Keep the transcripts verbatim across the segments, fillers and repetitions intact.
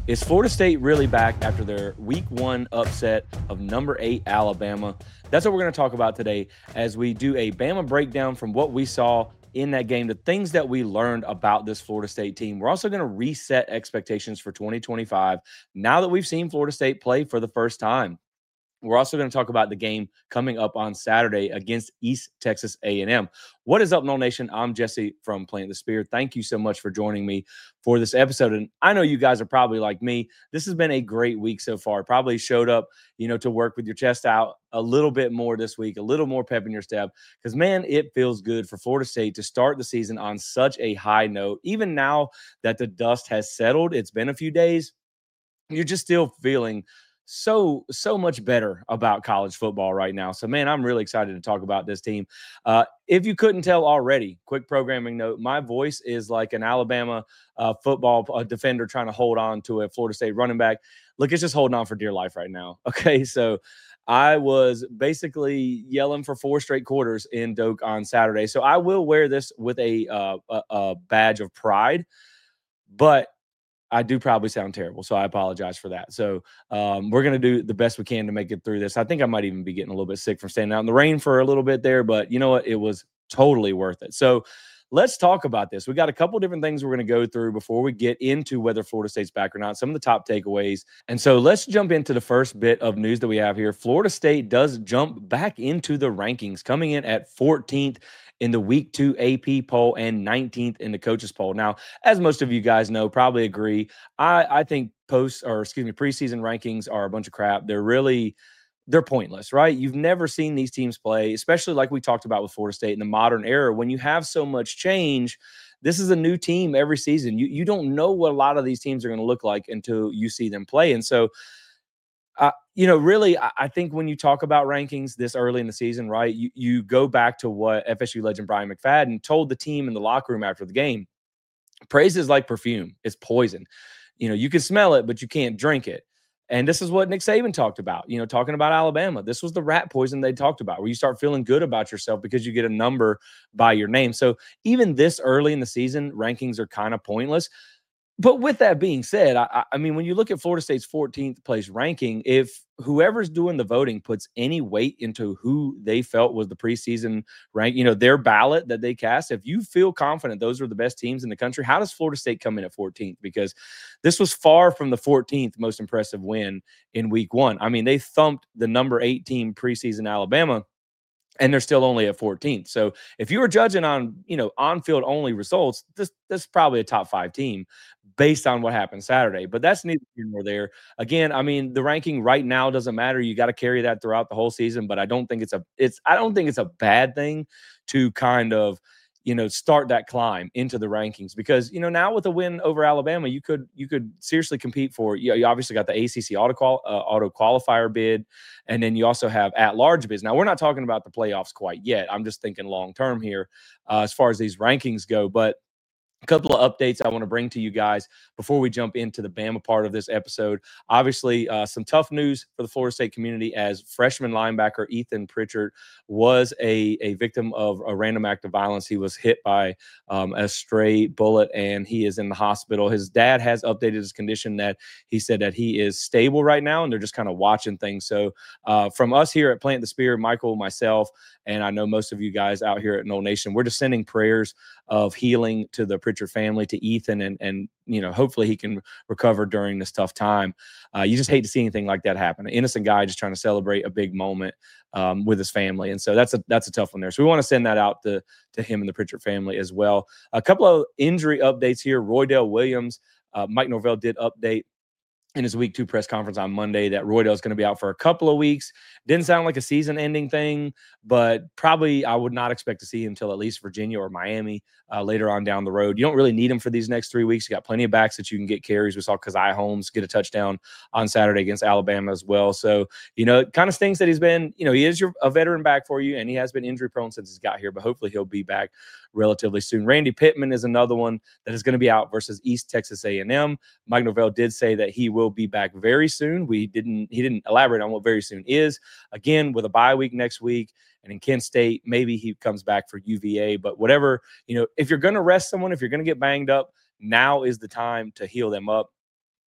Is Florida State really back after their week one upset of number eight Alabama? That's what we're going to talk about today as we do a Bama breakdown from what we saw in that game, the things that we learned about this Florida State team. We're also going to reset expectations for twenty twenty-five now that we've seen Florida State play for the first time. We're also going to talk about the game coming up on Saturday against East Texas A and M. What is up, Noll Nation? I'm Jesse from Plant the Spear. Thank you so much for joining me for this episode. And I know you guys are probably like me. This has been a great week so far. Probably showed up, you know, to work with your chest out a little bit more this week, a little more pep in your step. Because, man, it feels good for Florida State to start the season on such a high note. Even now that the dust has settled, it's been a few days, you're just still feeling so, so much better about college football right now. So, man, I'm really excited to talk about this team. Uh, if you couldn't tell already, quick programming note, my voice is like an Alabama uh, football uh, defender trying to hold on to a Florida State running back. Look, it's just holding on for dear life right now. Okay, so I was basically yelling for four straight quarters in Doak on Saturday. So I will wear this with a, uh, a, a badge of pride, but I do probably sound terrible, so I apologize for that. So um, we're going to do the best we can to make it through this. I think I might even be getting a little bit sick from standing out in the rain for a little bit there, but you know what? It was totally worth it. So let's talk about this. We got a couple different things we're going to go through before we get into whether Florida State's back or not, some of the top takeaways. And so let's jump into the first bit of news that we have here. Florida State does jump back into the rankings, coming in at fourteenth in the week two A P poll and nineteenth in the coaches poll. Now, as most of you guys know, probably agree, I, I think post or excuse me, preseason rankings are a bunch of crap. They're really, they're pointless, right? You've never seen these teams play, especially like we talked about with Florida State in the modern era. When you have so much change, this is a new team every season. You, you don't know what a lot of these teams are going to look like until you see them play. And so, Uh, you know, really, I, I think when you talk about rankings this early in the season, right, you, you go back to what F S U legend Brian McFadden told the team in the locker room after the game. Praise is like perfume. It's poison. You know, you can smell it, but you can't drink it. And this is what Nick Saban talked about, you know, talking about Alabama. This was the rat poison they talked about, where you start feeling good about yourself because you get a number by your name. So even this early in the season, rankings are kind of pointless. But with that being said, I, I mean, when you look at Florida State's fourteenth place ranking, if whoever's doing the voting puts any weight into who they felt was the preseason rank, you know, their ballot that they cast, if you feel confident those are the best teams in the country, how does Florida State come in at fourteenth? Because this was far from the fourteenth most impressive win in week one. I mean, they thumped the number eight team preseason Alabama, and they're still only at fourteenth. So if you were judging on, you know, on-field only results, this this is probably a top five team based on what happened Saturday. But that's neither here nor there. Again, I mean, the ranking right now doesn't matter. You got to carry that throughout the whole season. But I don't think it's a it's I don't think it's a bad thing to kind of, you know, start that climb into the rankings, because, you know, now with a win over Alabama, you could you could seriously compete for, you, know, you obviously got the A C C auto qual, uh, auto qualifier bid, and then you also have at large bids. Now, we're not talking about the playoffs quite yet. I'm just thinking long term here uh, as far as these rankings go. But a couple of updates I want to bring to you guys before we jump into the Bama part of this episode. Obviously, uh, some tough news for the Florida State community, as freshman linebacker Ethan Pritchard was a, a victim of a random act of violence. He was hit by um, a stray bullet, and he is in the hospital. His dad has updated his condition, that he said that he is stable right now, and they're just kind of watching things. So uh, from us here at Plant the Spear, Michael, myself, and I know most of you guys out here at Noll Nation, we're just sending prayers of healing to the Pritchard family, to Ethan, and, and you know, hopefully he can recover during this tough time. Uh, you just hate to see anything like that happen. An innocent guy just trying to celebrate a big moment um, with his family. And so that's a that's a tough one there. So we want to send that out to, to him and the Pritchard family as well. A couple of injury updates here. Roydell Williams, uh, Mike Norvell did update in his week two press conference on Monday that Roydell is going to be out for a couple of weeks. Didn't sound like a season-ending thing, but probably I would not expect to see him until at least Virginia or Miami uh, later on down the road. You don't really need him for these next three weeks. You got plenty of backs that you can get carries. We saw Keziah Holmes get a touchdown on Saturday against Alabama as well. So, you know, it kind of stinks that he's been, you know, he is your, a veteran back for you, and he has been injury-prone since he's got here, but hopefully he'll be back relatively soon. Randy Pittman is another one that is going to be out versus East Texas A and M. Mike Norvell did say that he will be back very soon. We didn't, he didn't elaborate on what very soon is. Again, with a bye week next week, and in Kent State, maybe he comes back for U V A. But whatever, you know, if you're going to rest someone, if you're going to get banged up, now is the time to heal them up.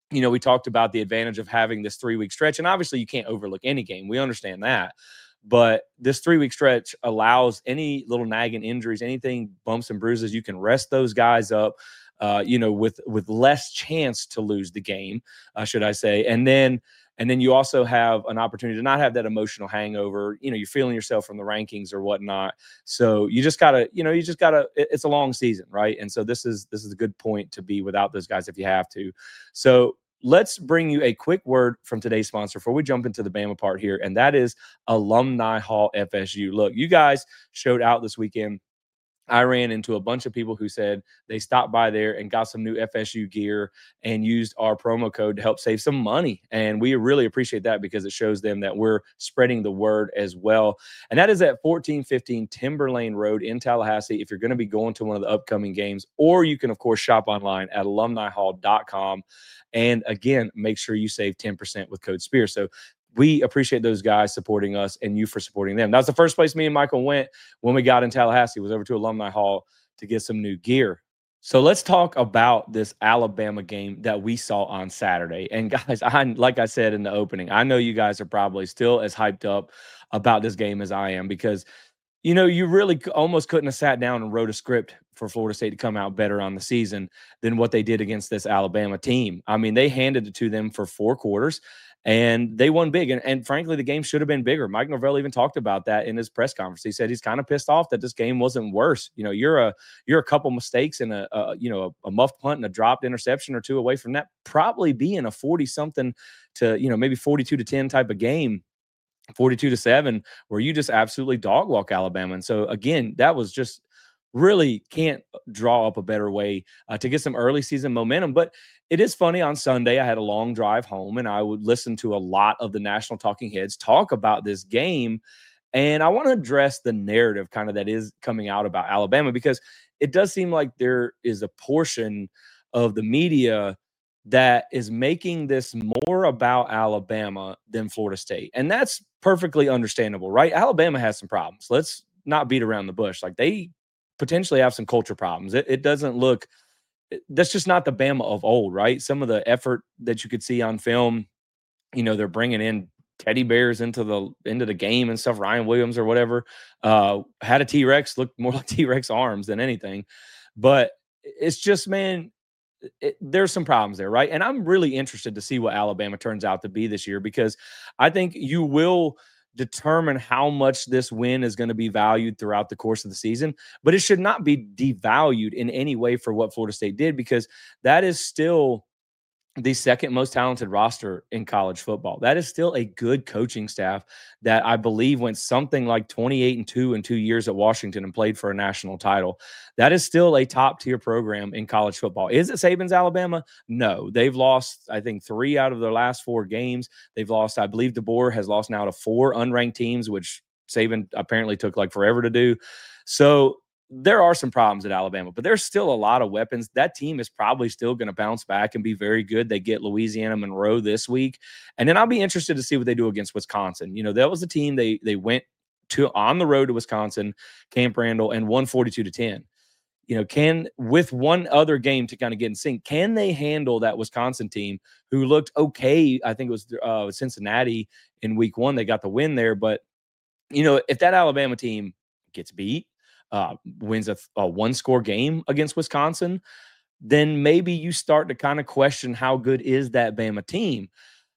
You know, we talked about the advantage of having this three-week stretch, and obviously you can't overlook any game. We understand that. But this three-week stretch allows any little nagging injuries, anything, bumps and bruises, you can rest those guys up, uh, you know, with with less chance to lose the game, uh, should I say. And then and then you also have an opportunity to not have that emotional hangover. You know, you're feeling yourself from the rankings or whatnot. So you just gotta, you know, you just gotta. It's a long season, right? And so this is this is a good point to be without those guys if you have to. So let's bring you a quick word from today's sponsor before we jump into the Bama part here, and that is Alumni Hall F S U. Look, you guys showed out this weekend. I ran into a bunch of people who said they stopped by there and got some new F S U gear and used our promo code to help save some money. And we really appreciate that because it shows them that we're spreading the word as well. And that is at fourteen fifteen Timber Lane Road in Tallahassee if you're going to be going to one of the upcoming games. Or you can, of course, shop online at alumni hall dot com. And again, make sure you save ten percent with code SPEAR. So we appreciate those guys supporting us and you for supporting them. That's the first place me and Michael went when we got in Tallahassee, was over to Alumni Hall to get some new gear. So let's talk about this Alabama game that we saw on Saturday. And guys, I like I said in the opening, I know you guys are probably still as hyped up about this game as I am, because you know, you really almost couldn't have sat down and wrote a script for Florida State to come out better on the season than what they did against this Alabama team. I mean, they handed it to them for four quarters and they won big. And, and frankly, the game should have been bigger. Mike Norvell even talked about that in his press conference. He said he's kind of pissed off that this game wasn't worse. You know, you're a you're a couple mistakes and a, a you know a, a muffed punt and a dropped interception or two away from that probably being a forty something to you know maybe forty-two to ten type of game. forty-two to seven, where you just absolutely dog walk Alabama. And so again, that was just really can't draw up a better way uh, to get some early season momentum. But it is funny, on Sunday I had a long drive home and I would listen to a lot of the national talking heads talk about this game. And I want to address the narrative kind of that is coming out about Alabama, because it does seem like there is a portion of the media that is making this more about Alabama than Florida State. And that's perfectly understandable, right? Alabama has some problems. Let's not beat around the bush. Like, they potentially have some culture problems. It, it doesn't look, that's just not the Bama of old, right? Some of the effort that you could see on film, you know, they're bringing in teddy bears into the into the game and stuff. Ryan Williams or whatever uh, had a T-Rex, looked more like T-Rex arms than anything. But it's just, man, It, there's some problems there, right? And I'm really interested to see what Alabama turns out to be this year, because I think you will determine how much this win is going to be valued throughout the course of the season, but it should not be devalued in any way for what Florida State did, because that is still the second most talented roster in college football. That is still a good coaching staff that I believe went something like twenty-eight and two in two years at Washington and played for a national title. That is still a top tier program in college football. Is it Saban's Alabama? No, they've lost, I think, three out of their last four games. They've lost, I believe DeBoer has lost now to four unranked teams, which Saban apparently took like forever to do. So there are some problems at Alabama, but there's still a lot of weapons. That team is probably still going to bounce back and be very good. They get Louisiana Monroe this week. And then I'll be interested to see what they do against Wisconsin. You know, that was a team they they went to on the road to Wisconsin, Camp Randall, and won forty-two to ten. You know, can, with one other game to kind of get in sync, can they handle that Wisconsin team who looked okay? I think it was uh, Cincinnati in week one. They got the win there. But, you know, if that Alabama team gets beat, uh, wins a, a one-score game against Wisconsin, then maybe you start to kind of question how good is that Bama team.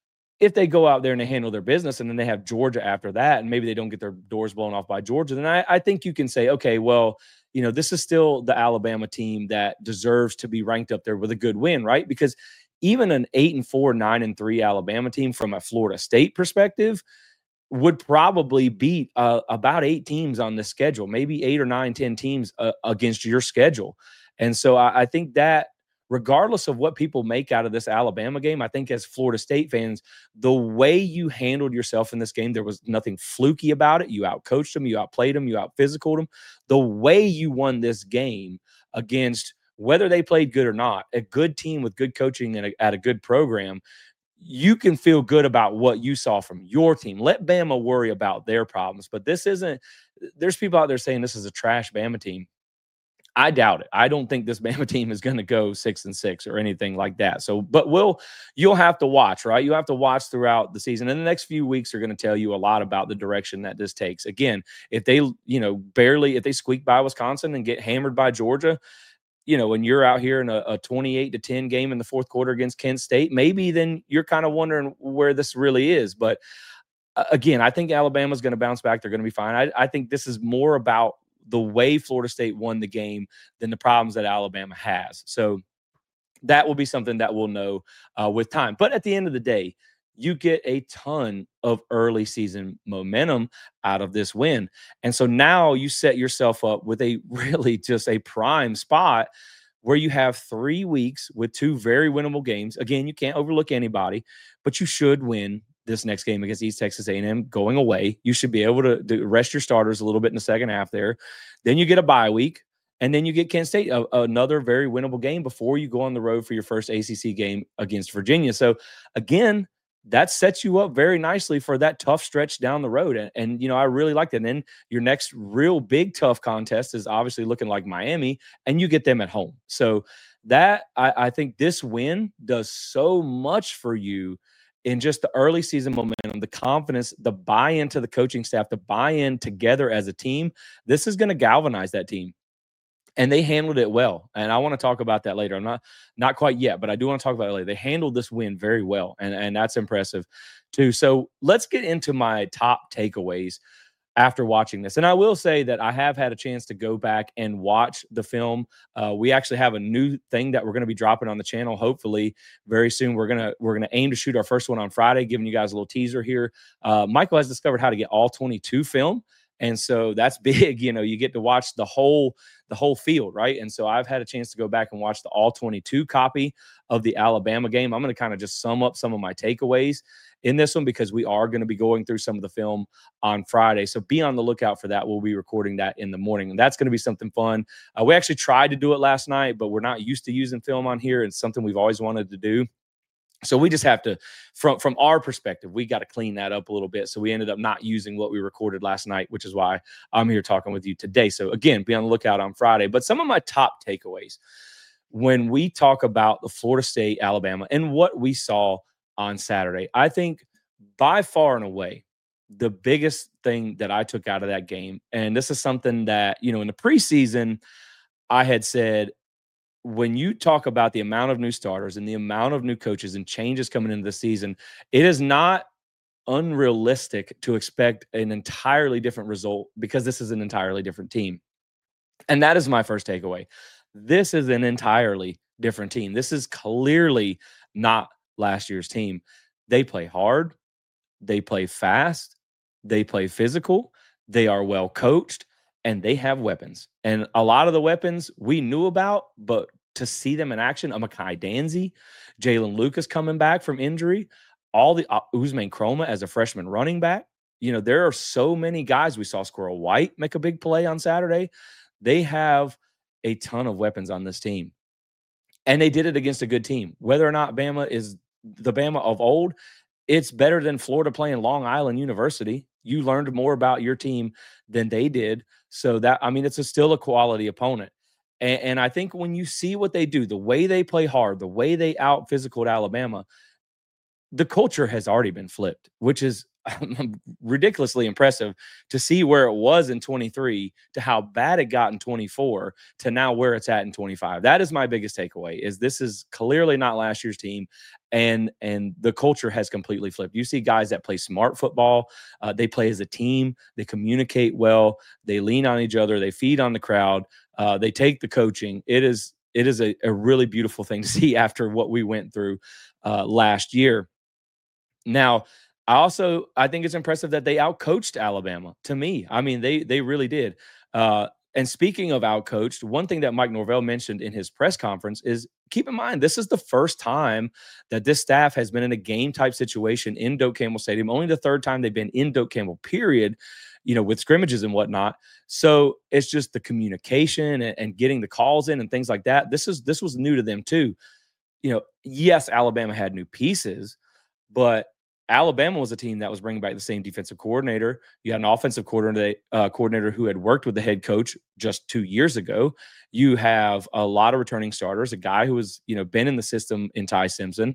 If they go out there and they handle their business and then they have Georgia after that, and maybe they don't get their doors blown off by Georgia, then I, I think you can say, okay, well, you know, this is still the Alabama team that deserves to be ranked up there with a good win, right? Because even an eight and four, nine and three Alabama team from a Florida State perspective would probably beat uh, about eight teams on the schedule, maybe eight or nine, ten teams uh, against your schedule. And so I, I think that regardless of what people make out of this Alabama game, I think as Florida State fans, the way you handled yourself in this game, there was nothing fluky about it. You outcoached them, you outplayed them, you outphysicaled them. The way you won this game against, whether they played good or not, a good team with good coaching and a, at a good program, you can feel good about what you saw from your team. Let Bama worry about their problems. But this isn't – there's people out there saying this is a trash Bama team. I doubt it. I don't think this Bama team is going to go six and six or anything like that. So, but we'll you'll have to watch, right? You have to watch throughout the season, and the next few weeks are going to tell you a lot about the direction that this takes. Again, if they, you know, barely if they squeak by Wisconsin and get hammered by Georgia, you know, when you're out here in a, a twenty-eight to ten game in the fourth quarter against Kent State, maybe then you're kind of wondering where this really is. But uh, again, I think Alabama's going to bounce back. They're going to be fine. I, I think this is more about the way Florida State won the game than the problems that Alabama has. So that will be something that we'll know uh, with time. But at the end of the day, you get a ton of early season momentum out of this win. And so now you set yourself up with a really just a prime spot where you have three weeks with two very winnable games. Again, you can't overlook anybody, but you should win this next game against East Texas A and M going away. You should be able to, to rest your starters a little bit in the second half there. Then you get a bye week, and then you get Kent State, a, another very winnable game before you go on the road for your first A C C game against Virginia. So again, that sets you up very nicely for that tough stretch down the road. And, and you know, I really like that. And then your next real big tough contest is obviously looking like Miami, and you get them at home. So that I, I think this win does so much for you in just the early season momentum, the confidence, the buy-in to the coaching staff, the buy-in together as a team. This is going to galvanize that team. And they handled it well. And I want to talk about that later. I'm not not quite yet, but I do want to talk about it later. They handled this win very well, and, and that's impressive too. So let's get into my top takeaways after watching this. And I will say that I have had a chance to go back and watch the film. Uh, we actually have a new thing that we're going to be dropping on the channel, hopefully very soon. We're gonna we're gonna aim to shoot our first one on Friday, giving you guys a little teaser here. Uh, Michael has discovered how to get all twenty-two film. And so that's big. You know, you get to watch the whole the whole field, right? And so I've had a chance to go back and watch the all twenty-two copy of the Alabama game. I'm going to kind of just sum up some of my takeaways in this one because we are going to be going through some of the film on Friday. So be on the lookout for that. We'll be recording that in the morning, and that's going to be something fun. Uh, we actually tried to do it last night, but we're not used to using film on here. It's something we've always wanted to do. So we just have to, from, from our perspective, we got to clean that up a little bit. So we ended up not using what we recorded last night, which is why I'm here talking with you today. So again, be on the lookout on Friday. But some of my top takeaways when we talk about the Florida State, Alabama, and what we saw on Saturday, I think by far and away, the biggest thing that I took out of that game, and this is something that, you know, in the preseason, I had said, when you talk about the amount of new starters and the amount of new coaches and changes coming into the season, it is not unrealistic to expect an entirely different result because this is an entirely different team. And that is my first takeaway. This is an entirely different team. This is clearly not last year's team. They play hard. They play fast. They play physical. They are well coached. And they have weapons. And a lot of the weapons we knew about, but to see them in action, Amakai Danzy, Jalen Lucas coming back from injury, all the uh, Usman Chroma as a freshman running back. You know, there are so many guys. We saw Squirrel White make a big play on Saturday. They have a ton of weapons on this team. And they did it against a good team. Whether or not Bama is the Bama of old, it's better than Florida playing Long Island University. You learned more about your team than they did. So that, I mean, it's a still a quality opponent. And, and I think when you see what they do, the way they play hard, the way they out physical to Alabama, the culture has already been flipped, which is ridiculously impressive to see where it was in twenty-three to how bad it got in twenty-four to now where it's at in twenty-five. That is my biggest takeaway, is this is clearly not last year's team. And, and the culture has completely flipped. You see guys that play smart football. Uh, they play as a team. They communicate well. They lean on each other. They feed on the crowd. Uh, they take the coaching. It is, it is a, a really beautiful thing to see after what we went through uh, last year. Now, I also, I think it's impressive that they outcoached Alabama to me. I mean, they, they really did. Uh, and speaking of outcoached, one thing that Mike Norvell mentioned in his press conference is, keep in mind, this is the first time that this staff has been in a game type situation in Doak Campbell Stadium. Only the third time they've been in Doak Campbell, period, you know, with scrimmages and whatnot. So it's just the communication and, and getting the calls in and things like that. This is, this was new to them too. You know, yes, Alabama had new pieces, but Alabama was a team that was bringing back the same defensive coordinator. You had an offensive coordinator, uh, coordinator who had worked with the head coach just two years ago. You have a lot of returning starters, a guy who has, you know, been in the system in Ty Simpson.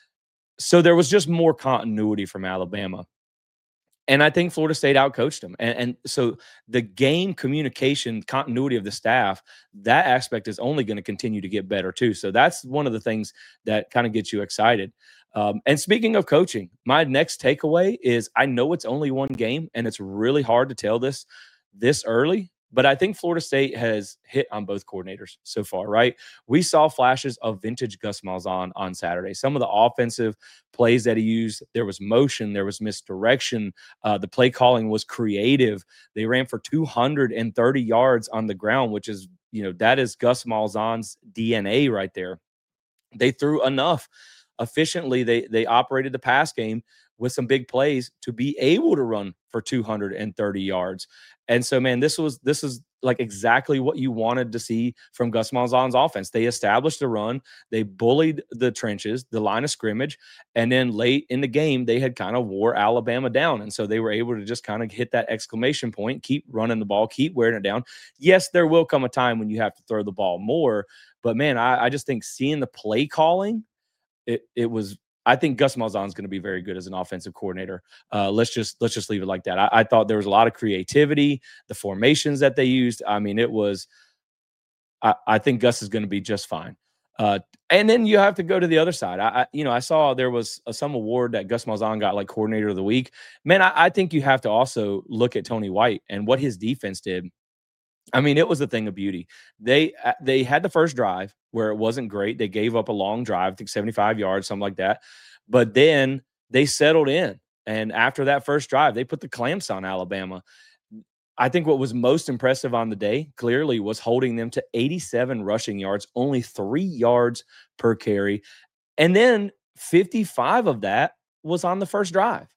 So there was just more continuity from Alabama. And I think Florida State outcoached them. And, and so the game communication, continuity of the staff, that aspect is only going to continue to get better too. So that's one of the things that kind of gets you excited. Um, and speaking of coaching, my next takeaway is I know it's only one game and it's really hard to tell this this early, but I think Florida State has hit on both coordinators so far, right? We saw flashes of vintage Gus Malzahn on Saturday. Some of the offensive plays that he used, there was motion, there was misdirection. Uh, the play calling was creative. They ran for two hundred thirty yards on the ground, which is, you know, that is Gus Malzahn's D N A right there. They threw enough efficiently. They they operated the pass game with some big plays to be able to run for two hundred thirty yards. And so, man, this was this is like exactly what you wanted to see from Gus Malzahn's offense. They established the run, they bullied the trenches, the line of scrimmage, and then late in the game, they had kind of wore Alabama down. And so they were able to just kind of hit that exclamation point, keep running the ball, keep wearing it down. Yes, there will come a time when you have to throw the ball more, but man, I, I just think seeing the play calling, it it was. I think Gus Malzahn is going to be very good as an offensive coordinator. Uh, let's just let's just leave it like that. I, I thought there was a lot of creativity, the formations that they used. I mean, it was. I, I think Gus is going to be just fine. Uh, and then you have to go to the other side. I, I you know, I saw there was a, some award that Gus Malzahn got, like coordinator of the week. Man, I, I think you have to also look at Tony White and what his defense did. I mean, it was a thing of beauty. They uh, they had the first drive where it wasn't great. They gave up a long drive, I think seventy-five yards, something like that. But then they settled in. And after that first drive, they put the clamps on Alabama. I think what was most impressive on the day, clearly, was holding them to eighty-seven rushing yards, only three yards per carry. And then fifty-five of that was on the first drive.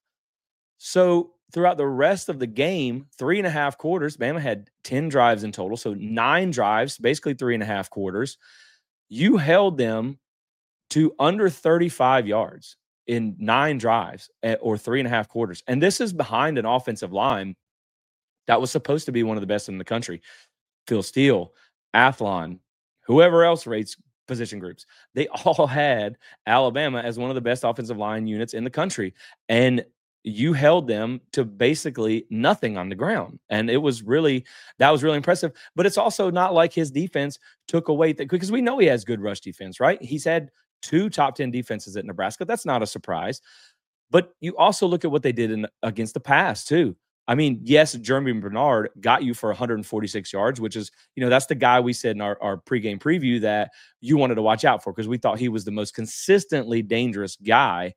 So throughout the rest of the game, three and a half quarters, Bama had ten drives in total. So nine drives, basically three and a half quarters. You held them to under thirty-five yards in nine drives at, or three and a half quarters. And this is behind an offensive line that was supposed to be one of the best in the country. Phil Steele, Athlon, whoever else rates position groups. They all had Alabama as one of the best offensive line units in the country. And you held them to basically nothing on the ground. And it was really, that was really impressive. But it's also not like his defense took away that, because we know he has good rush defense, right? He's had two top ten defenses at Nebraska. That's not a surprise. But you also look at what they did in, against the pass, too. I mean, yes, Jeremy Bernard got you for one hundred forty-six yards, which is, you know, that's the guy we said in our, our pregame preview that you wanted to watch out for because we thought he was the most consistently dangerous guy.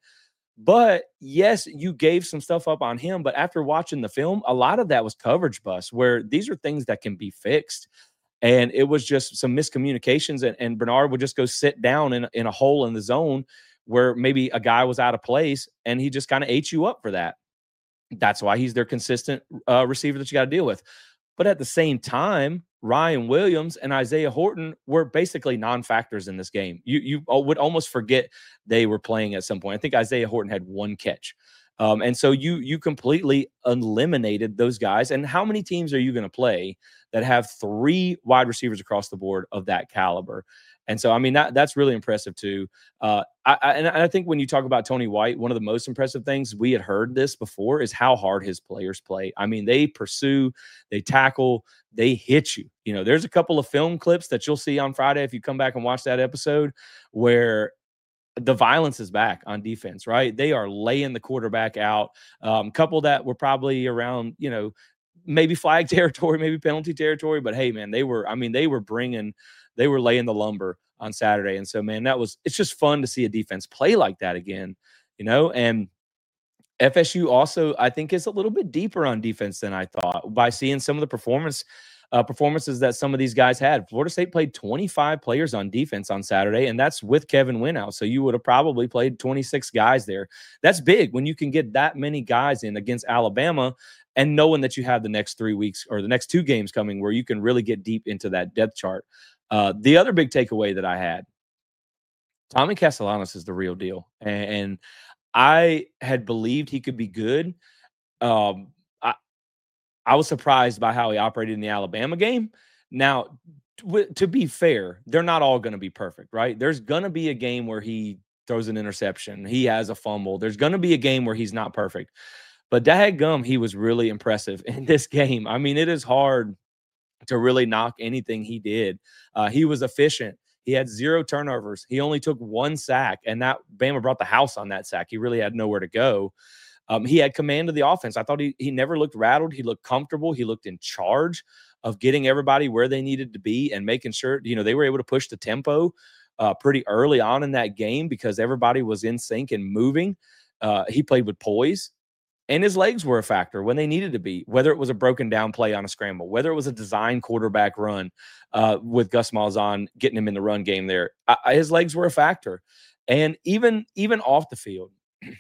But yes, you gave some stuff up on him. But after watching the film, a lot of that was coverage bust, where these are things that can be fixed. And it was just some miscommunications. And, and Bernard would just go sit down in, in a hole in the zone where maybe a guy was out of place, and he just kind of ate you up for that. That's why he's their consistent uh, receiver that you got to deal with. But at the same time, Ryan Williams and Isaiah Horton were basically non-factors in this game. You you would almost forget they were playing at some point. I think Isaiah Horton had one catch. Um, and so you you completely eliminated those guys. And how many teams are you going to play that have three wide receivers across the board of that caliber? And so, I mean, that that's really impressive too. Uh, I, I, and I think when you talk about Tony White, one of the most impressive things, we had heard this before, is how hard his players play. I mean, they pursue, they tackle, they hit you. You know, there's a couple of film clips that you'll see on Friday if you come back and watch that episode where the violence is back on defense, right? They are laying the quarterback out. Um, couple that were probably around, you know, maybe flag territory, maybe penalty territory, but hey, man, they were, I mean, they were bringing, they were laying the lumber on Saturday. And so, man, that was, it's just fun to see a defense play like that again, you know, and F S U also, I think, is a little bit deeper on defense than I thought by seeing some of the performance uh, performances that some of these guys had. Florida State played twenty-five players on defense on Saturday, and that's with Kevin Wynn out. So you would have probably played twenty-six guys there. That's big when you can get that many guys in against Alabama, and knowing that you have the next three weeks or the next two games coming where you can really get deep into that depth chart. Uh, the other big takeaway that I had, Tommy Castellanos is the real deal. And, and I had believed he could be good. Um, I I was surprised by how he operated in the Alabama game. Now, t to be fair, they're not all gonna be perfect, right? There's gonna be a game where he throws an interception, he has a fumble. There's gonna be a game where he's not perfect. But dadgum, he was really impressive in this game. I mean, it is hard to really knock anything he did. Uh, he was efficient. He had zero turnovers. He only took one sack, and that Bama brought the house on that sack. He really had nowhere to go. Um, he had command of the offense. I thought he he never looked rattled. He looked comfortable. He looked in charge of getting everybody where they needed to be and making sure, you know, they were able to push the tempo uh, pretty early on in that game because everybody was in sync and moving. Uh, he played with poise. And his legs were a factor when they needed to be, whether it was a broken down play on a scramble, whether it was a design quarterback run uh, with Gus Malzahn getting him in the run game there. Uh, his legs were a factor. And even even off the field,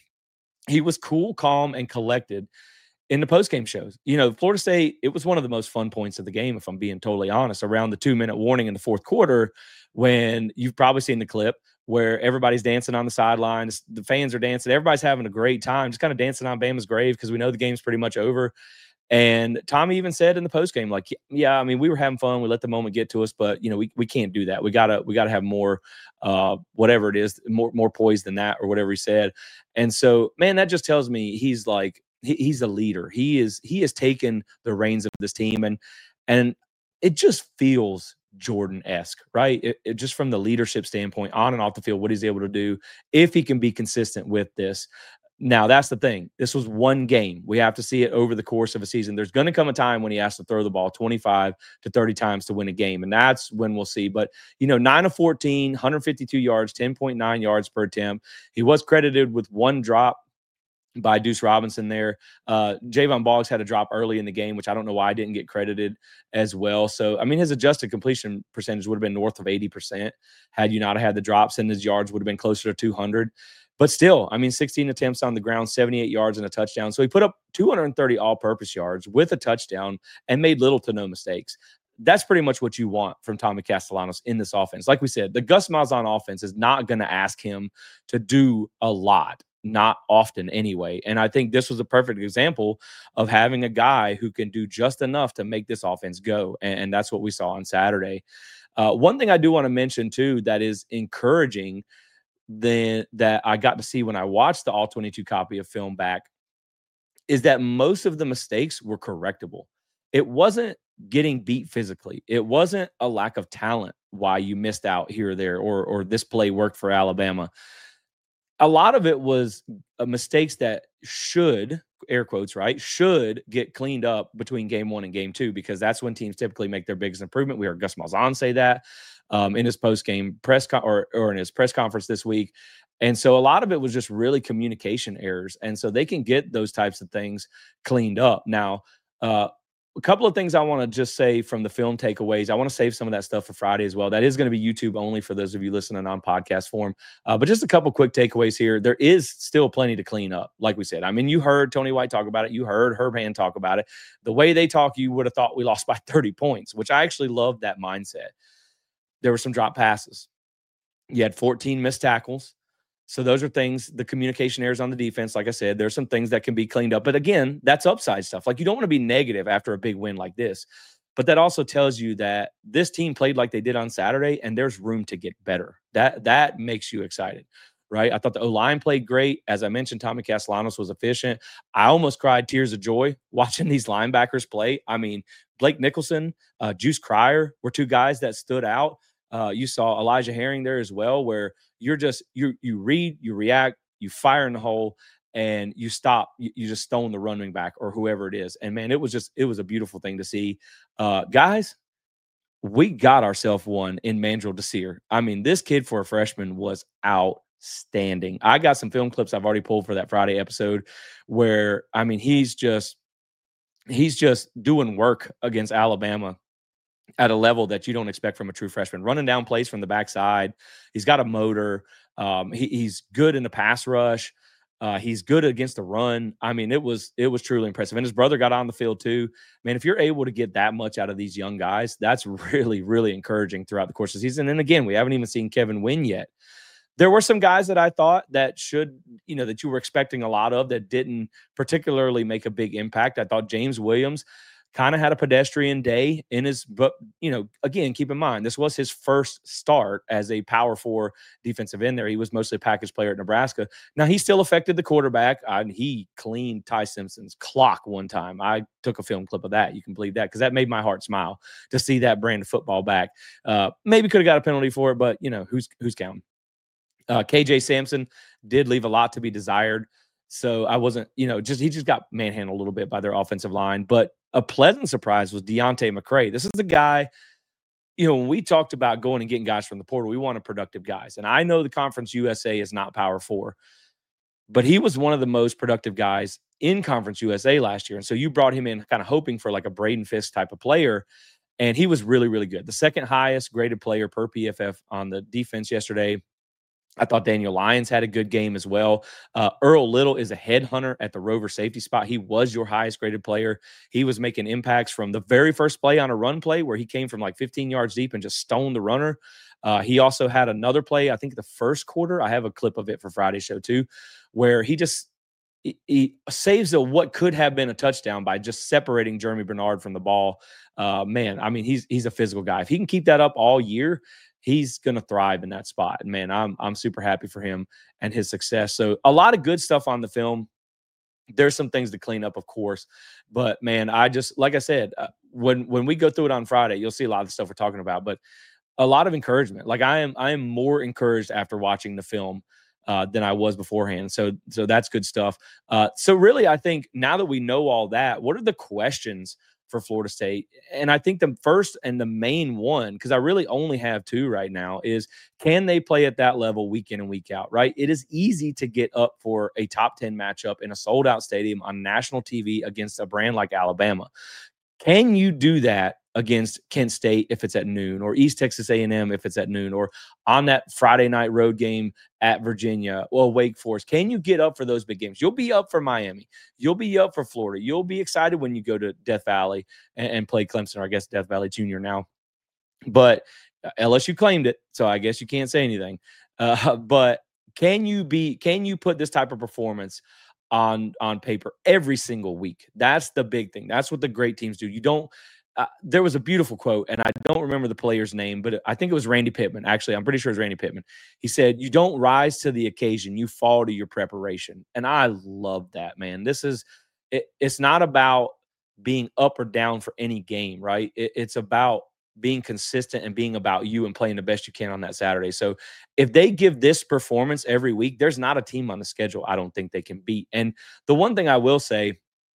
he was cool, calm, and collected in the postgame shows. You know, Florida State, it was one of the most fun points of the game, if I'm being totally honest, around the two minute warning in the fourth quarter, when you've probably seen the clip where everybody's dancing on the sidelines, the fans are dancing, everybody's having a great time, just kind of dancing on Bama's grave because we know the game's pretty much over. And Tommy even said in the postgame, like, yeah, I mean, we were having fun. We let the moment get to us, but you know, we, we can't do that. We gotta, we gotta have more, uh, whatever it is, more, more poise than that, or whatever he said. And so, man, that just tells me he's like, he, he's a leader. He is, he has taken the reins of this team, and, and it just feels Jordan-esque, right? It, it just from the leadership standpoint, on and off the field, what he's able to do, if he can be consistent with this. Now, that's the thing. This was one game. We have to see it over the course of a season. There's going to come a time when he has to throw the ball twenty-five to thirty times to win a game, and that's when we'll see. But, you know, nine of fourteen, one hundred fifty-two yards, ten point nine yards per attempt. He was credited with one drop by Deuce Robinson there. Uh, Javon Boggs had a drop early in the game, which I don't know why I didn't get credited as well. So, I mean, his adjusted completion percentage would have been north of eighty percent had you not had the drops, and his yards would have been closer to two hundred. But still, I mean, sixteen attempts on the ground, seventy-eight yards and a touchdown. So he put up two hundred thirty all-purpose yards with a touchdown and made little to no mistakes. That's pretty much what you want from Tommy Castellanos in this offense. Like we said, the Gus Malzahn offense is not going to ask him to do a lot, not often anyway. And I think this was a perfect example of having a guy who can do just enough to make this offense go. And, and that's what we saw on Saturday. Uh, one thing I do want to mention, too, that is encouraging then that I got to see when I watched the all twenty-two copy of film back is that most of the mistakes were correctable. It wasn't getting beat physically. It wasn't a lack of talent why you missed out here or there, or or this play worked for Alabama. A lot of it was uh, mistakes that should, air quotes, right, should get cleaned up between game one and game two, because that's when teams typically make their biggest improvement. We heard Gus Malzahn say that um, in his post-game press con- or, or in his press conference this week. And so a lot of it was just really communication errors. And so they can get those types of things cleaned up. Now, uh, a couple of things I want to just say from the film takeaways. I want to save some of that stuff for Friday as well. That is going to be YouTube only for those of you listening on podcast form. Uh, but just a couple quick takeaways here. There is still plenty to clean up, like we said. I mean, you heard Tony White talk about it. You heard Herb Hand talk about it. The way they talk, you would have thought we lost by thirty points, which I actually love that mindset. There were some drop passes. You had fourteen missed tackles. So those are things, the communication errors on the defense. Like I said, there's some things that can be cleaned up. But again, that's upside stuff. Like, you don't want to be negative after a big win like this. But that also tells you that this team played like they did on Saturday, and there's room to get better. That that makes you excited, right? I thought the O-line played great. As I mentioned, Tommy Castellanos was efficient. I almost cried tears of joy watching these linebackers play. I mean, Blake Nicholson, uh, Juice Cryer were two guys that stood out. Uh, you saw Elijah Herring there as well, where you're just you you read, you react, you fire in the hole, and you stop. You, you just stone the running back or whoever it is. And man, it was just it was a beautiful thing to see. Uh, guys, we got ourselves one in Mandrell Desir. I mean, this kid for a freshman was outstanding. I got some film clips I've already pulled for that Friday episode where, I mean, he's just he's just doing work against Alabama at a level that you don't expect from a true freshman. Running down plays from the backside. He's got a motor. Um, he, he's good in the pass rush. Uh, he's good against the run. I mean, it was it was truly impressive. And his brother got on the field too. Man, if you're able to get that much out of these young guys, that's really, really encouraging throughout the course of the season. And again, we haven't even seen Kevin win yet. There were some guys that I thought that should, you know, that you were expecting a lot of that didn't particularly make a big impact. I thought James Williams kind of had a pedestrian day in his, but, you know, again, keep in mind, this was his first start as a power four defensive end there. He was mostly a package player at Nebraska. Now, he still affected the quarterback, uh, and he cleaned Ty Simpson's clock one time. I took a film clip of that. You can believe that, because that made my heart smile to see that brand of football back. Uh, maybe could have got a penalty for it, but, you know, who's who's counting? Uh, K J Sampson did leave a lot to be desired. So I wasn't, you know, just he just got manhandled a little bit by their offensive line. But a pleasant surprise was Deontay McCray. This is the guy, you know, when we talked about going and getting guys from the portal, we wanted productive guys. And I know the Conference U S A is not Power Four, but he was one of the most productive guys in Conference U S A last year. And so you brought him in kind of hoping for like a Braden Fisk type of player. And he was really, really good. The second highest graded player per P F F on the defense yesterday. I thought Daniel Lyons had a good game as well. Uh, Earl Little is a headhunter at the Rover safety spot. He was your highest graded player. He was making impacts from the very first play on a run play where he came from like fifteen yards deep and just stoned the runner. Uh, he also had another play, I think the first quarter. I have a clip of it for Friday's show too, where he just he, he saves a what could have been a touchdown by just separating Jeremy Bernard from the ball. Uh, man, I mean, he's he's a physical guy. If he can keep that up all year, he's going to thrive in that spot. And man, I'm I'm super happy for him and his success. So a lot of good stuff on the film. There's some things to clean up, of course, but man, I just, like I said, uh, when when we go through it on Friday, you'll see a lot of the stuff we're talking about. But a lot of encouragement. Like I am, I am more encouraged after watching the film uh, than I was beforehand. So, so that's good stuff. Uh, so really, I think now that we know all that, what are the questions for Florida State? And I think the first and the main one, because I really only have two right now, is can they play at that level week in and week out, right? It is easy to get up for a top ten matchup in a sold out stadium on national T V against a brand like Alabama. Can you do that against Kent State if it's at noon, or East Texas A and M if it's at noon, or on that Friday night road game at Virginia or Wake Forest? Can you get up for those big games? You'll be up for Miami. You'll be up for Florida. You'll be excited when you go to Death Valley and, and play Clemson, or I guess Death Valley Junior now. But L S U claimed it, so I guess you can't say anything. Uh, but can you be? Can you put this type of performance on on paper every single week? That's the big thing. That's what the great teams do. You don't uh, there was a beautiful quote, and I don't remember the player's name, but I think it was Randy Pittman. Actually, I'm pretty sure it's Randy Pittman. He said, "You don't rise to the occasion, you fall to your preparation." And I love that, man. This is it, it's not about being up or down for any game, right? It, it's about being consistent and being about you and playing the best you can on that Saturday. So if they give this performance every week, there's not a team on the schedule I don't think they can beat. And the one thing I will say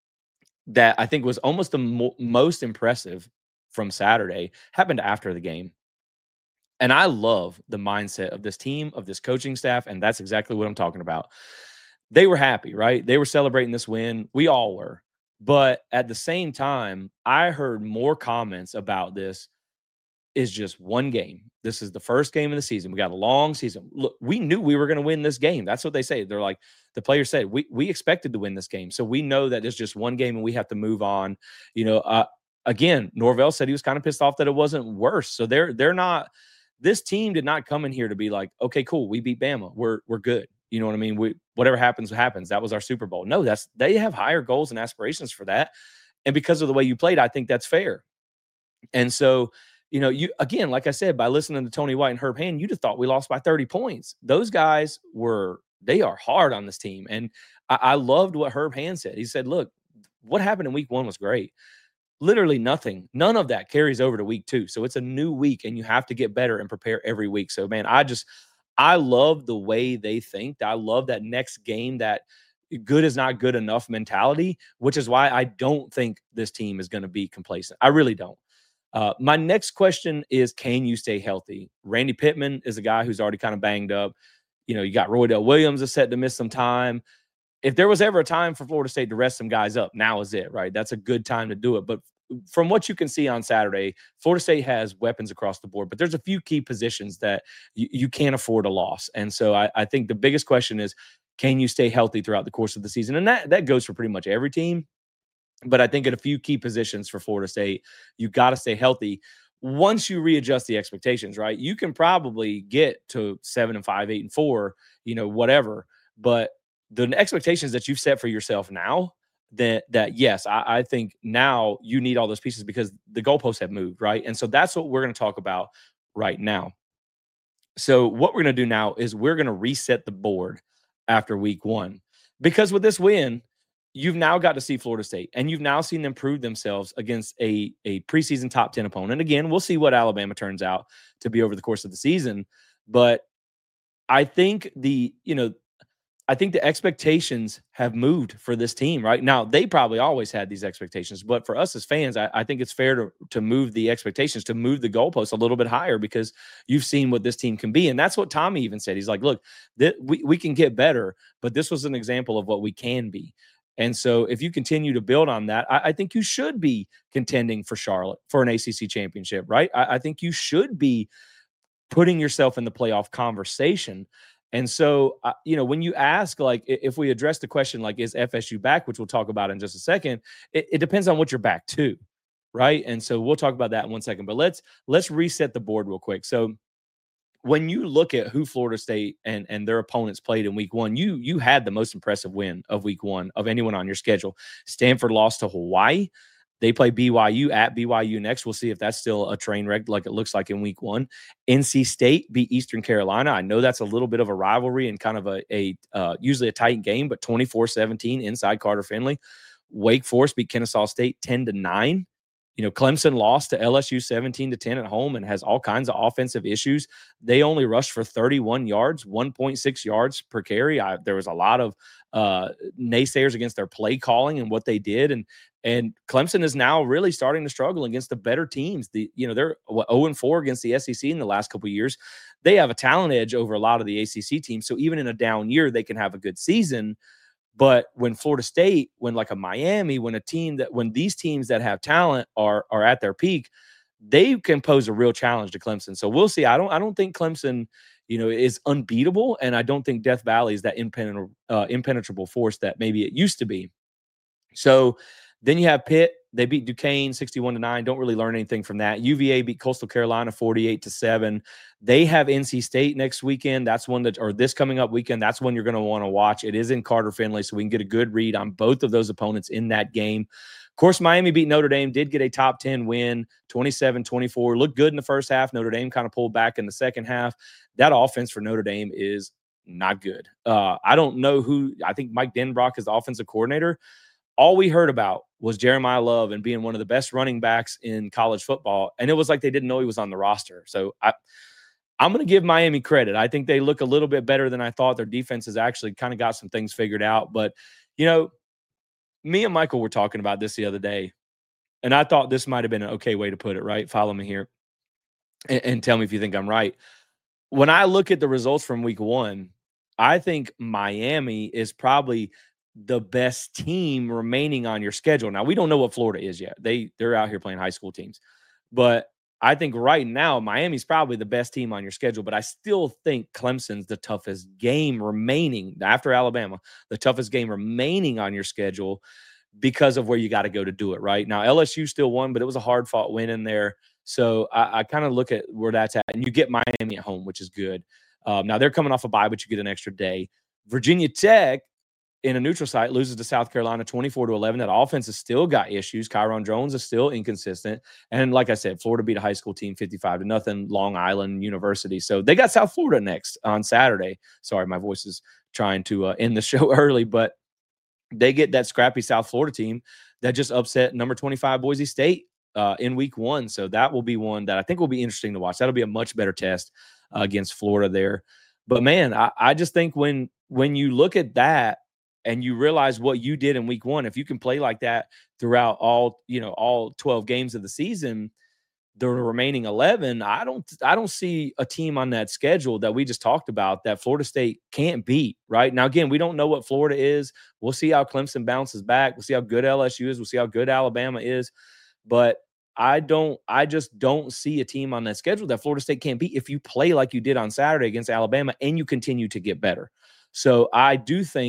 that I think was almost the mo- most impressive from Saturday happened after the game. And I love the mindset of this team, of this coaching staff, and that's exactly what I'm talking about. They were happy, right? They were celebrating this win. We all were. But at the same time, I heard more comments about this is just one game. This is the first game of the season. We got a long season. Look, we knew we were going to win this game. That's what they say. They're like, the players said, we we expected to win this game. So we know that it's just one game and we have to move on. You know, uh, again, Norvell said he was kind of pissed off that it wasn't worse. So they're they're not, this team did not come in here to be like, okay, cool, we beat Bama. We're we're good. You know what I mean? We whatever happens, happens. That was our Super Bowl. No, that's they have higher goals and aspirations for that. And because of the way you played, I think that's fair. And so, you know, you again, like I said, by listening to Tony White and Herb Hand, you'd have thought we lost by thirty points. Those guys were, they are hard on this team. And I, I loved what Herb Hand said. He said, look, what happened in week one was great. Literally nothing. None of that carries over to week two. So it's a new week and you have to get better and prepare every week. So, man, I just, I love the way they think. I love that next game, that good is not good enough mentality, which is why I don't think this team is going to be complacent. I really don't. Uh, my next question is, can you stay healthy? Randy Pittman is a guy who's already kind of banged up. You know, you got Roydell Williams is set to miss some time. If there was ever a time for Florida State to rest some guys up, now is it, right? That's a good time to do it. But from what you can see on Saturday, Florida State has weapons across the board, but there's a few key positions that you, you can't afford a loss. And so I, I think the biggest question is, can you stay healthy throughout the course of the season? And that, that goes for pretty much every team. But I think at a few key positions for Florida State, you got to stay healthy. once you readjust the expectations, right, you can probably get to seven and five, eight and four, you know, whatever. But the expectations that you've set for yourself now, that that yes, I, I think now you need all those pieces because the goalposts have moved, right? And so that's what we're going to talk about right now. So what we're going to do now is we're going to reset the board after week one. Because with this win, you've now got to see Florida State and you've now seen them prove themselves against a, a preseason top ten opponent. Again, we'll see what Alabama turns out to be over the course of the season. But I think the, you know, I think the expectations have moved for this team right now. They probably always had these expectations, but for us as fans, I, I think it's fair to, to move the expectations, to move the goalposts a little bit higher because you've seen what this team can be. And that's what Tommy even said. He's like, look, th- we, we can get better, but this was an example of what we can be. And so if you continue to build on that, I, I think you should be contending for Charlotte for an A C C championship, right? I, I think you should be putting yourself in the playoff conversation. And so, uh, you know, when you ask, like, if we address the question, like, is F S U back, which we'll talk about in just a second, it, it depends on what you're back to, right? And so we'll talk about that in one second. But let's let's reset the board real quick. So when you look at who Florida State and and their opponents played in week one, you you had the most impressive win of week one of anyone on your schedule. Stanford lost to Hawaii. They play B Y U at B Y U next. We'll see if that's still a train wreck like it looks like in week one. N C State beat Eastern Carolina. I know that's a little bit of a rivalry and kind of a, a uh, usually a tight game, but twenty-four seventeen inside Carter Finley. Wake Forest beat Kennesaw State ten to nine. You know, Clemson lost to L S U seventeen to ten at home and has all kinds of offensive issues. They only rushed for thirty-one yards, one point six yards per carry. I, there was a lot of uh, naysayers against their play calling and what they did. And and Clemson is now really starting to struggle against the better teams. The you know they're oh and four against the S E C in the last couple of years. They have a talent edge over a lot of the A C C teams. So even in a down year, they can have a good season. But when Florida State, when like a Miami, when a team that when these teams that have talent are are at their peak, they can pose a real challenge to Clemson. So we'll see. I don't I don't think Clemson, you know, is unbeatable, and I don't think Death Valley is that impenetrable uh, impenetrable force that maybe it used to be. So then you have Pitt. They beat Duquesne sixty-one to nine. Don't really learn anything from that. U V A beat Coastal Carolina forty-eight to seven. They have N C State next weekend. That's one that, or this coming up weekend, that's one you're going to want to watch. It is in Carter Finley, so we can get a good read on both of those opponents in that game. Of course, Miami beat Notre Dame, did get a top ten win, twenty-seven twenty-four. Looked good in the first half. Notre Dame kind of pulled back in the second half. That offense for Notre Dame is not good. Uh, I don't know who, I think Mike Denbrock is the offensive coordinator. All we heard about was Jeremiah Love and being one of the best running backs in college football. And it was like they didn't know he was on the roster. So I, I'm going to give Miami credit. I think they look a little bit better than I thought. Their defense has actually kind of got some things figured out. But, you know, me and Michael were talking about this the other day, and I thought this might have been an okay way to put it, right? Follow me here and, and tell me if you think I'm right. When I look at the results from week one, I think Miami is probably the best team remaining on your schedule. Now, we don't know what Florida is yet. They, they're out here playing high school teams. But I think right now, Miami's probably the best team on your schedule, but I still think Clemson's the toughest game remaining after Alabama, the toughest game remaining on your schedule because of where you got to go to do it, right? Now, L S U still won, but it was a hard-fought win in there. So I, I kind of look at where that's at, and you get Miami at home, which is good. Um, now, they're coming off a bye, but you get an extra day. Virginia Tech, in a neutral site, loses to South Carolina twenty-four to eleven. That offense has still got issues. Kyron Jones is still inconsistent. And like I said, Florida beat a high school team fifty-five to nothing, Long Island University. So they got South Florida next on Saturday. Sorry, my voice is trying to uh, end the show early, but they get that scrappy South Florida team that just upset number twenty-five Boise State uh, in week one. So that will be one that I think will be interesting to watch. That'll be a much better test uh, against Florida there. But man, I, I just think when when you look at that, and you realize what you did in week one, if you can play like that throughout all, you know, all twelve games of the season, the remaining eleven, I don't, I don't see a team on that schedule that we just talked about that Florida State can't beat right now. Again, we don't know what Florida is. We'll see how Clemson bounces back. We'll see how good L S U is. We'll see how good Alabama is. But I don't, I just don't see a team on that schedule that Florida State can't beat if you play like you did on Saturday against Alabama and you continue to get better. So I do think,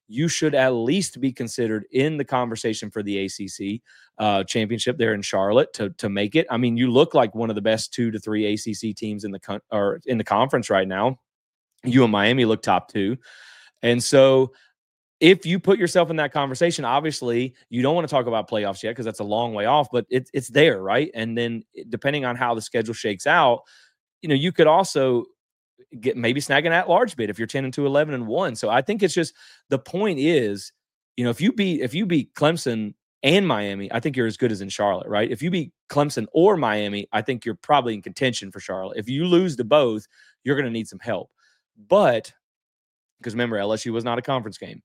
you should at least be considered in the conversation for the A C C uh, championship there in Charlotte to to make it. I mean, you look like one of the best two to three A C C teams in the con- or in the conference right now. You and Miami look top two, and so if you put yourself in that conversation, obviously you don't want to talk about playoffs yet because that's a long way off, but it's it's there, right? And then depending on how the schedule shakes out, you know, you could also get maybe snag an at-large bid if you're ten and two, eleven and one. So I think it's just the point is, you know, if you beat if you beat Clemson and Miami, I think you're as good as in Charlotte, right? If you beat Clemson or Miami, I think you're probably in contention for Charlotte. If you lose to both, you're going to need some help. But because remember, L S U was not a conference game.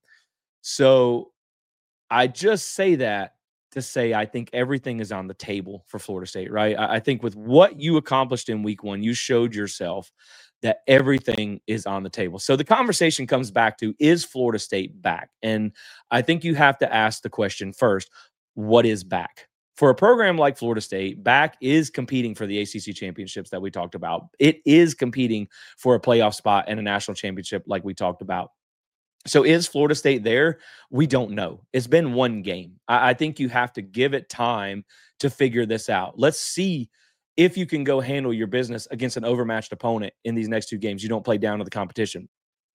So I just say that to say I think everything is on the table for Florida State, right? I, I think with what you accomplished in week one, you showed yourself that everything is on the table. So the conversation comes back to, is Florida State back? And I think you have to ask the question first, what is back? For a program like Florida State, back is competing for the A C C championships that we talked about. It is competing for a playoff spot and a national championship like we talked about. So is Florida State there? We don't know. It's been one game. I, I think you have to give it time to figure this out. Let's see if you can go handle your business against an overmatched opponent in these next two games. You don't play down to the competition.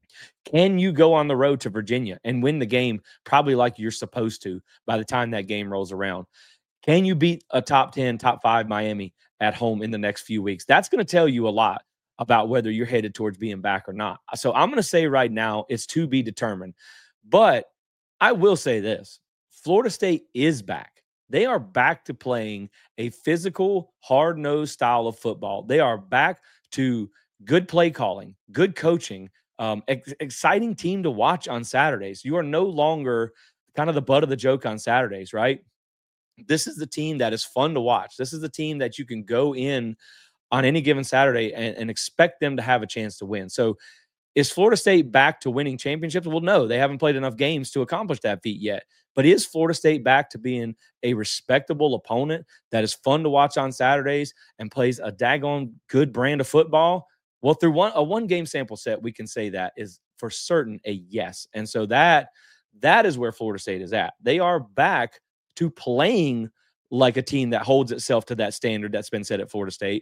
Can you go on the road to Virginia and win the game probably like you're supposed to by the time that game rolls around? Can you beat a top ten, top five Miami at home in the next few weeks? That's going to tell you a lot about whether you're headed towards being back or not. So I'm going to say right now it's to be determined. But I will say this, Florida State is back. They are back to playing a physical, hard-nosed style of football. They are back to good play calling, good coaching, um, ex- exciting team to watch on Saturdays. You are no longer kind of the butt of the joke on Saturdays, right? This is the team that is fun to watch. This is the team that you can go in on any given Saturday and, and expect them to have a chance to win. So is Florida State back to winning championships? Well, no, they haven't played enough games to accomplish that feat yet. But is Florida State back to being a respectable opponent that is fun to watch on Saturdays and plays a daggone good brand of football? Well, through one a one-game sample set, we can say that is for certain a yes. And so that that is where Florida State is at. They are back to playing like a team that holds itself to that standard that's been set at Florida State.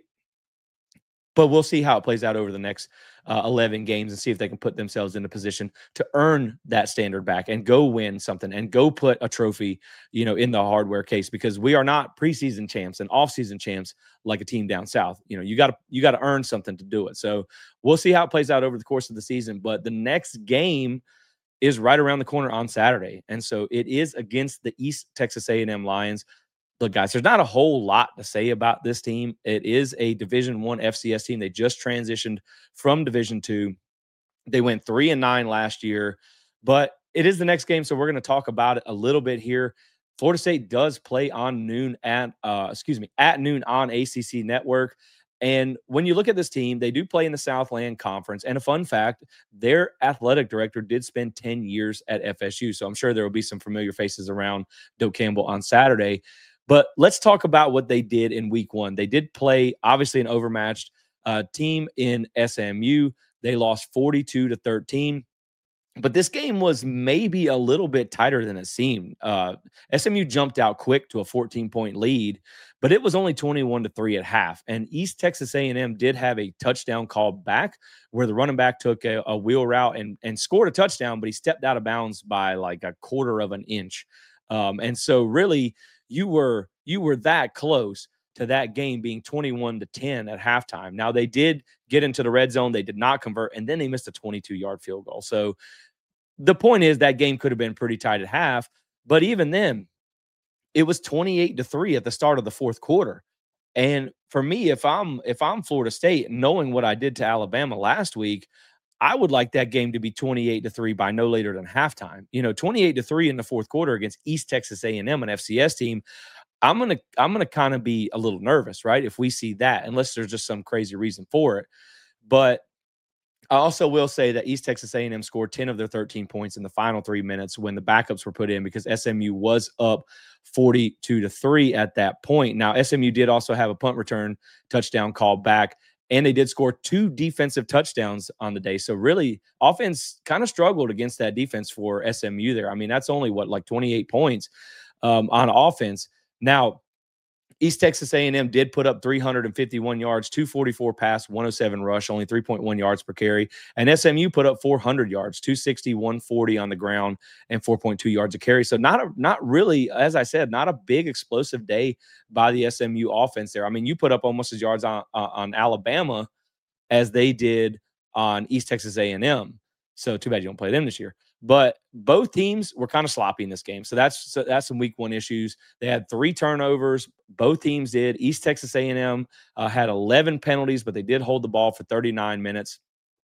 But we'll see how it plays out over the next uh, eleven games and see if they can put themselves in a position to earn that standard back and go win something and go put a trophy, you know, in the hardware case, because we are not preseason champs and off-season champs like a team down south. You know, you got to you got to earn something to do it. So we'll see how it plays out over the course of the season. But the next game is right around the corner on Saturday, and so it is against the East Texas A and M Lions. Look, guys, there's not a whole lot to say about this team. It is a Division One F C S team. They just transitioned from Division Two. They went three and nine last year, but it is the next game, so we're going to talk about it a little bit here. Florida State does play on noon at uh, excuse me at noon on A C C Network. And when you look at this team, they do play in the Southland Conference. And a fun fact, their athletic director did spend ten years at F S U. So I'm sure there will be some familiar faces around Doak Campbell on Saturday. But let's talk about what they did in week one. They did play, obviously, an overmatched uh, team in S M U. They lost forty-two to thirteen. But this game was maybe a little bit tighter than it seemed. Uh, S M U jumped out quick to a fourteen-point lead, but it was only twenty-one to three at half. And East Texas A and M did have a touchdown called back where the running back took a, a wheel route and, and scored a touchdown, but he stepped out of bounds by like a quarter of an inch. Um, and so really, you were you were that close to that game being twenty-one to ten at halftime. Now, they did get into the red zone. They did not convert, and then they missed a twenty-two-yard field goal. So the point is that game could have been pretty tight at half, but even then, it was twenty-eight to three at the start of the fourth quarter. And for me, if I'm if I'm Florida State, knowing what I did to Alabama last week, I would like that game to be twenty-eight to three by no later than halftime. You know, twenty-eight to three in the fourth quarter against East Texas A and M, an F C S team. I'm gonna I'm gonna kind of be a little nervous, right? If we see that, unless there's just some crazy reason for it. But I also will say that East Texas A and M scored ten of their thirteen points in the final three minutes when the backups were put in because S M U was up forty-two to three at that point. Now, S M U did also have a punt return touchdown called back and they did score two defensive touchdowns on the day. So really, offense kind of struggled against that defense for S M U there. I mean, that's only what, like twenty-eight points um, on offense. Now, East Texas A and M did put up three hundred fifty-one yards, two forty-four pass, one oh seven rush, only three point one yards per carry. And S M U put up four hundred yards, two sixty, one forty on the ground, and four point two yards a carry. So not a, not really, as I said, not a big explosive day by the S M U offense there. I mean, you put up almost as yards on uh, on Alabama as they did on East Texas A and M. So too bad you don't play them this year. But both teams were kind of sloppy in this game. So that's so that's some week one issues. They had three turnovers. Both teams did. East Texas A and M uh, had eleven penalties, but they did hold the ball for thirty-nine minutes.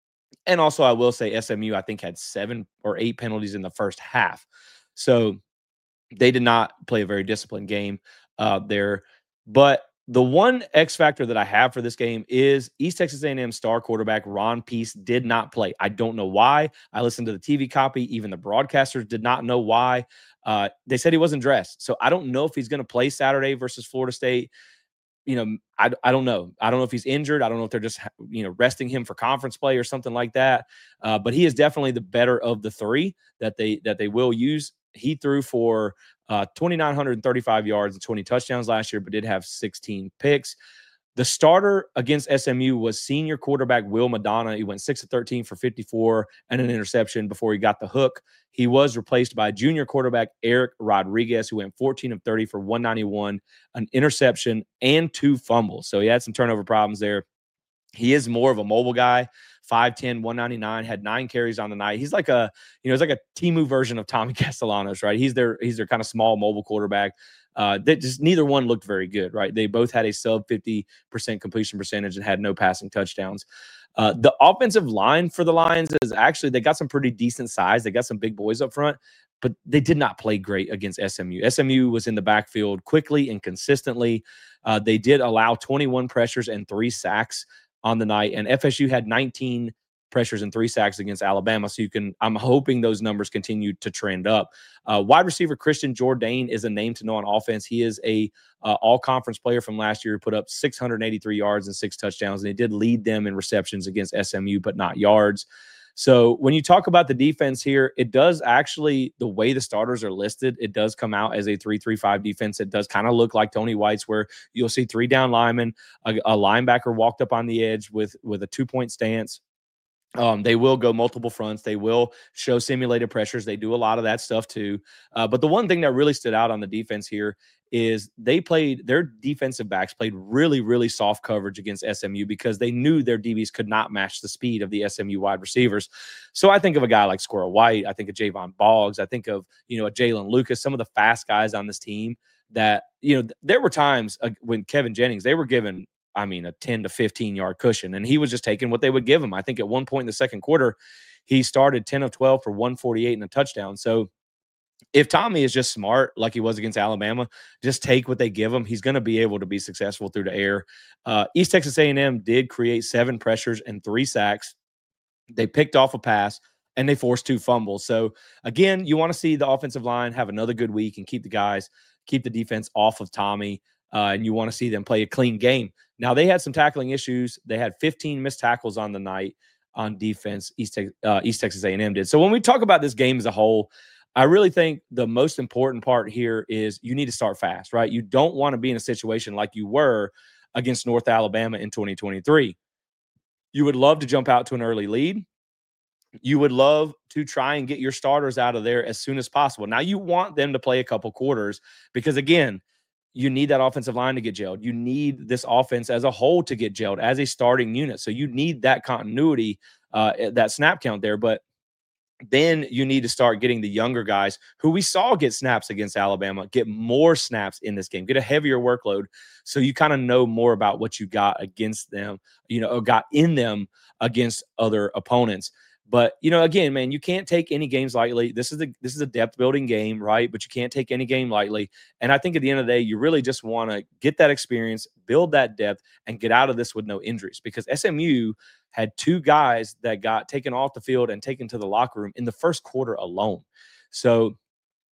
And also, I will say S M U, I think, had seven or eight penalties in the first half. So they did not play a very disciplined game uh, there. But the one X factor that I have for this game is East Texas A and M star quarterback Ron Peace did not play. I don't know why. I listened to the T V copy. Even the broadcasters did not know why. Uh, they said he wasn't dressed. So I don't know if he's going to play Saturday versus Florida State. You know, I, I don't know. I don't know if he's injured. I don't know if they're just, you know, resting him for conference play or something like that. Uh, but he is definitely the better of the three that they that they will use. He threw for uh, two thousand nine hundred thirty-five yards and twenty touchdowns last year, but did have sixteen picks. The starter against S M U was senior quarterback Will Madonna. He went six of thirteen for fifty-four and an interception before he got the hook. He was replaced by junior quarterback Eric Rodriguez, who went fourteen of thirty for one ninety-one, an interception, and two fumbles. So he had some turnover problems there. He is more of a mobile guy, five ten, one ninety-nine, had nine carries on the night. He's like a, you know, he's like a Temu version of Tommy Castellanos, right? He's their, he's their kind of small mobile quarterback. Uh, that just neither one looked very good, right? They both had a sub fifty percent completion percentage and had no passing touchdowns. Uh, the offensive line for the Lions is actually, they got some pretty decent size. They got some big boys up front, but they did not play great against S M U. S M U was in the backfield quickly and consistently. Uh, they did allow twenty-one pressures and three sacks on the night, and F S U had nineteen pressures and three sacks against Alabama. So you can, I'm hoping those numbers continue to trend up. Uh, wide receiver Christian Jourdain is a name to know on offense. He is a uh, all-conference player from last year who put up six hundred eighty-three yards and six touchdowns, and he did lead them in receptions against S M U, but not yards. So when you talk about the defense here, it does actually, the way the starters are listed, it does come out as a three three five defense. It does kind of look like Tony White's, where you'll see three down linemen, a, a linebacker walked up on the edge with, with a two-point stance. Um, they will go multiple fronts. They will show simulated pressures. They do a lot of that stuff too. Uh, but the one thing that really stood out on the defense here is they played, their defensive backs played really, really soft coverage against S M U because they knew their D Bs could not match the speed of the S M U wide receivers. So I think of a guy like Squirrel White. I think of Javon Boggs. I think of, you know, a Jalen Lucas, some of the fast guys on this team that, you know, th- there were times uh, when Kevin Jennings, they were given, I mean, a ten to fifteen yard cushion, and he was just taking what they would give him. I think at one point in the second quarter, he started ten of twelve for one forty-eight and a touchdown. So if Tommy is just smart, like he was against Alabama, just take what they give him, he's going to be able to be successful through the air. Uh, East Texas A and M did create seven pressures and three sacks. They picked off a pass, and they forced two fumbles. So again, you want to see the offensive line have another good week and keep the guys, keep the defense off of Tommy. Uh, and you want to see them play a clean game. Now, they had some tackling issues. They had fifteen missed tackles on the night on defense. East, uh, East Texas A and M did. So when we talk about this game as a whole, I really think the most important part here is you need to start fast, right? You don't want to be in a situation like you were against North Alabama in twenty twenty-three. You would love to jump out to an early lead. You would love to try and get your starters out of there as soon as possible. Now, you want them to play a couple quarters because, again, you need that offensive line to get gelled. You need this offense as a whole to get gelled as a starting unit. So you need that continuity, uh, that snap count there. But then you need to start getting the younger guys who we saw get snaps against Alabama, get more snaps in this game, get a heavier workload. So you kind of know more about what you got against them, you know, or got in them against other opponents. But, you know, again, man, you can't take any games lightly. This is a this is a depth building game, right? But you can't take any game lightly. And I think at the end of the day, you really just want to get that experience, build that depth, and get out of this with no injuries. Because S M U had two guys that got taken off the field and taken to the locker room in the first quarter alone. So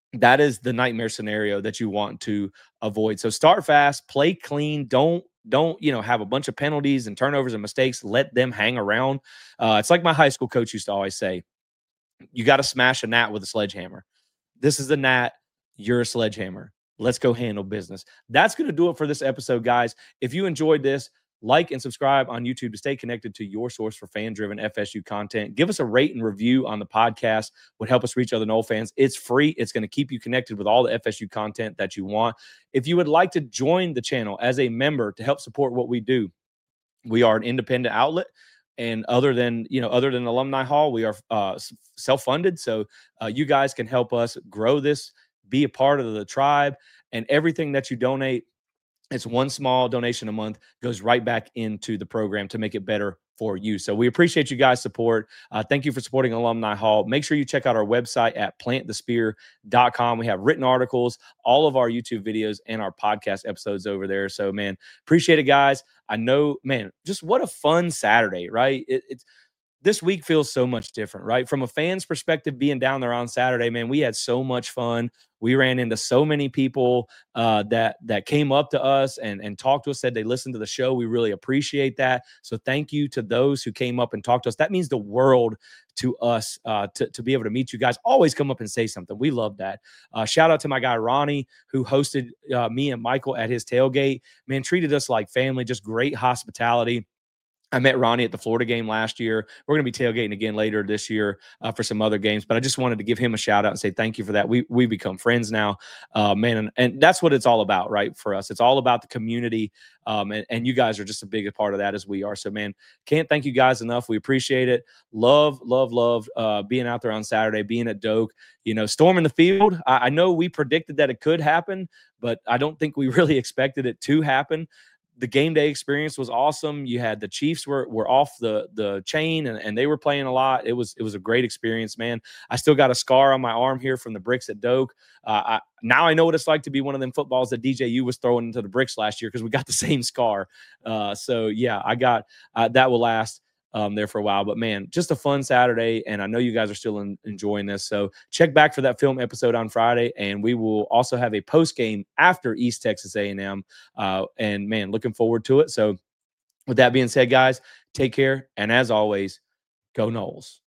that is the nightmare scenario that you want to avoid. So start fast, play clean. Don't don't you know have a bunch of penalties and turnovers and mistakes. Let them hang around. Uh, it's like my high school coach used to always say: you got to smash a gnat with a sledgehammer. This is the gnat. You're a sledgehammer. Let's go handle business. That's going to do it for this episode, guys. If you enjoyed this, like and subscribe on YouTube to stay connected to your source for fan-driven F S U content. Give us a rate and review on the podcast. Would help us reach other Nole fans. It's free. It's going to keep you connected with all the F S U content that you want. If you would like to join the channel as a member to help support what we do, we are an independent outlet. And other than, you know, other than Alumni Hall, we are uh, self-funded. So uh, you guys can help us grow this, be a part of the tribe, and everything that you donate, it's one small donation a month, goes right back into the program to make it better for you. So we appreciate you guys' support. Uh, thank you for supporting Alumni Hall. Make sure you check out our website at plant the spear dot com. We have written articles, all of our YouTube videos, and our podcast episodes over there. So, man, appreciate it, guys. I know, man, just what a fun Saturday, right? It, it's this week feels so much different, right? From a fan's perspective, being down there on Saturday, man, we had so much fun. We ran into so many people uh, that that came up to us and, and talked to us, said they listened to the show. We really appreciate that. So thank you to those who came up and talked to us. That means the world to us uh, to, to be able to meet you guys. Always come up and say something. We love that. Uh, shout out to my guy, Ronnie, who hosted uh, me and Michael at his tailgate. Man, treated us like family, just great hospitality. I met Ronnie at the Florida game last year. We're going to be tailgating again later this year uh, for some other games, but I just wanted to give him a shout out and say thank you for that. We we become friends now, uh, man, and, and that's what it's all about, right? For us, it's all about the community, um, and, and you guys are just a big part of that as we are. So, man, can't thank you guys enough. We appreciate it. Love, love, love uh, being out there on Saturday, being at Doak. You know, storming the field. I, I know we predicted that it could happen, but I don't think we really expected it to happen. The game day experience was awesome. You had the Chiefs were were off the the chain and, and they were playing a lot. It was it was a great experience, man. I still got a scar on my arm here from the bricks at Doak. Uh, I, now I know what it's like to be one of them footballs that D J U was throwing into the bricks last year because we got the same scar. Uh, so yeah, I got uh, that will last. Um, there for a while, but man, just a fun Saturday, and I know you guys are still in, enjoying this. So check back for that film episode on Friday, and we will also have a post game after East Texas A and M. Uh, and man, looking forward to it. So with that being said, guys, take care, and as always, go Noles.